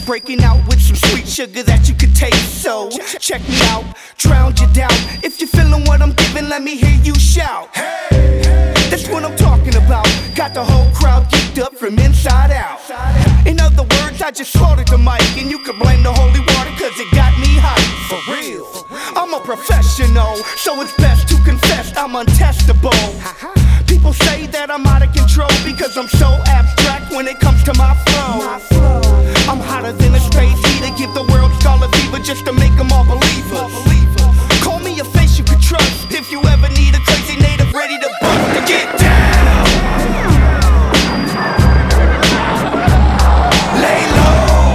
breaking out with some sweet sugar that you could taste. So check me out, drown your doubt. If you're feeling what I'm giving, let me hear you shout. That's what I'm talking about. Got the whole crowd geeked up from inside out. In other words, I just slaughtered the mic, and you can blame the holy water, cause it got me hyped. For real, I'm a professional, so it's best to confess I'm untestable. People say that I'm out of control because I'm so abstract when it comes to my flow. I'm hotter than a space heater, give the world scarlet fever just to make them all believers. Call me a face you could trust if you ever need a crazy native ready to bust to get down. Lay low.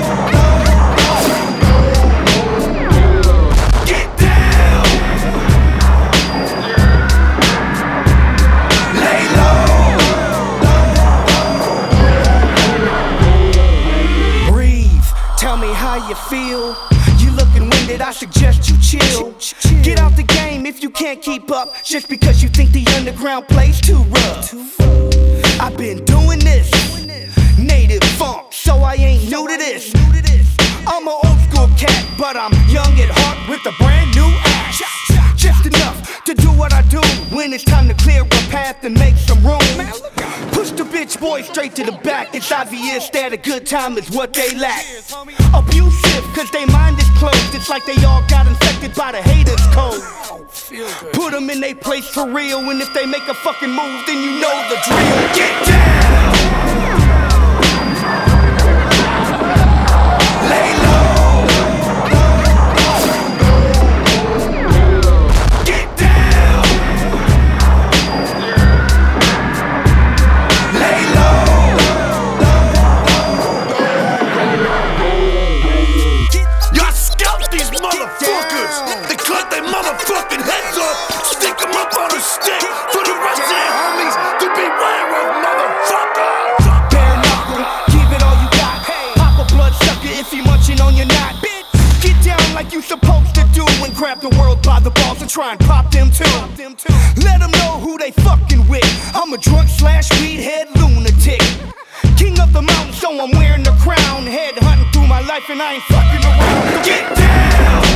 Get down. Lay low. Breathe. Tell me how you feel. You looking winded, I suggest you chill. Get out the game if you can't keep up, just because you think the underground plays too rough. I've been doing this, native funk, so I ain't new to this. I'm an old school cat, but I'm young at heart with a brand new act. Just enough to do what I do when it's time to clear a path and make some room. Push the bitch boy straight to the back. It's obvious that a good time is what they lack. Abusive, cause they mind is closed. It's like they all got infected by the haters code. Put them in their place for real, and if they make a fucking move, then you know the drill. Get down. Lay low. Motherfucking heads up, stick them up on a stick for the rest of their homies to beware of, motherfucker. Bare knuckle, give it all you got. Pop a blood sucker if he munching on your knot. Get down like you supposed to do and grab the world by the balls and try and pop them too. Let them know who they fucking with. I'm a drunk slash weed head lunatic. King of the mountain, so I'm wearing the crown. Head hunting through my life and I ain't fucking around. So get down.